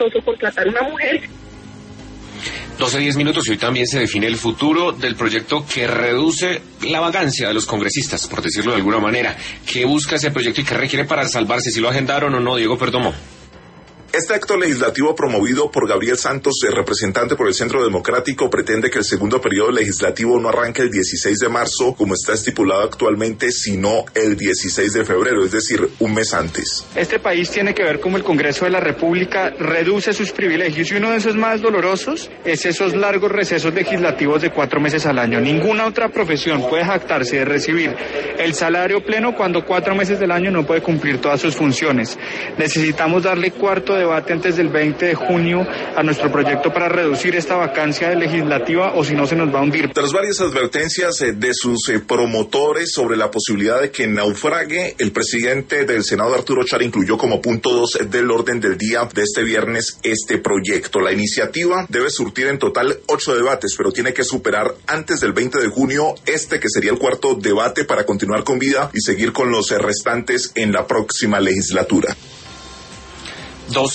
costoso contratar una mujer. 12:10 y hoy también se define el futuro del proyecto que reduce la vagancia de los congresistas, por decirlo de alguna manera. ¿Qué busca ese proyecto y qué requiere para salvarse? ¿Si lo agendaron o no, Diego Perdomo? Este acto legislativo promovido por Gabriel Santos, representante por el Centro Democrático, pretende que el segundo periodo legislativo no arranque el 16 de marzo, como está estipulado actualmente, sino el 16 de febrero, es decir, un mes antes. Este país tiene que ver cómo el Congreso de la República reduce sus privilegios, y uno de esos más dolorosos es esos largos recesos legislativos de 4 meses al año. Ninguna otra profesión puede jactarse de recibir el salario pleno cuando 4 meses del año no puede cumplir todas sus funciones. Necesitamos darle cuarto debate antes del 20 de junio a nuestro proyecto para reducir esta vacancia legislativa, o si no se nos va a hundir. Tras varias advertencias de sus promotores sobre la posibilidad de que naufrague, el presidente del Senado, Arturo Char, incluyó como punto 2 del orden del día de este viernes este proyecto. La iniciativa debe surtir en total 8 debates, pero tiene que superar antes del 20 de junio que sería el cuarto debate, para continuar con vida y seguir con los restantes en la próxima legislatura.